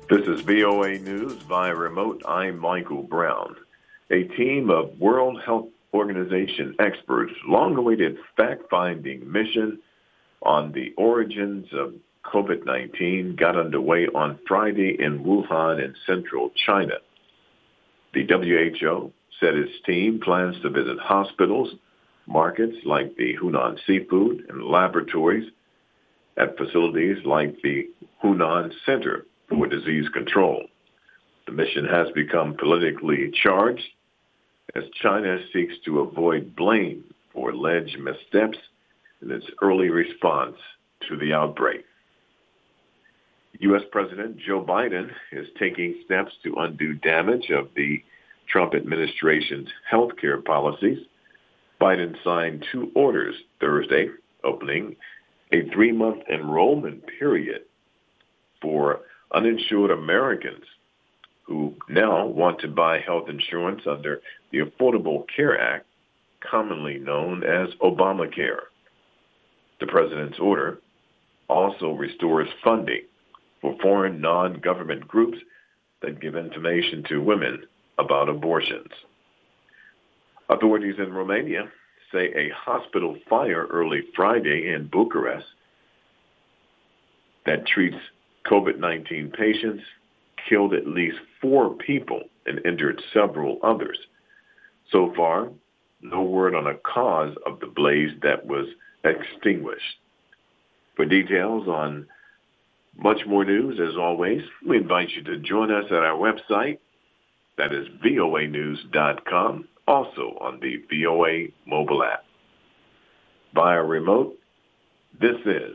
This is VOA News via remote. I'm Michael Brown. A team of World Health Organization experts, long-awaited fact-finding mission on the origins of COVID-19 got underway on Friday in Wuhan in central China. The WHO said its team plans to visit hospitals, markets like the Hunan Seafood, and laboratories at facilities like the Hunan Center for Disease Control. The mission has become politically charged as China seeks to avoid blame for alleged missteps in its early response to the outbreak. U.S. President Joe Biden is taking steps to undo damage of the Trump administration's healthcare policies. Biden signed 2 orders Thursday, opening a 3-month enrollment period for uninsured Americans who now want to buy health insurance under the Affordable Care Act, commonly known as Obamacare. The president's order also restores funding for foreign non-government groups that give information to women about abortions. Authorities in Romania say a hospital fire early Friday in Bucharest that treats COVID-19 patients killed at least 4 people and injured several others. So far, no word on a cause of the blaze that was extinguished. For details on much more news, as always, we invite you to join us at our website, that is voanews.com, also on the VOA mobile app. Via remote, this is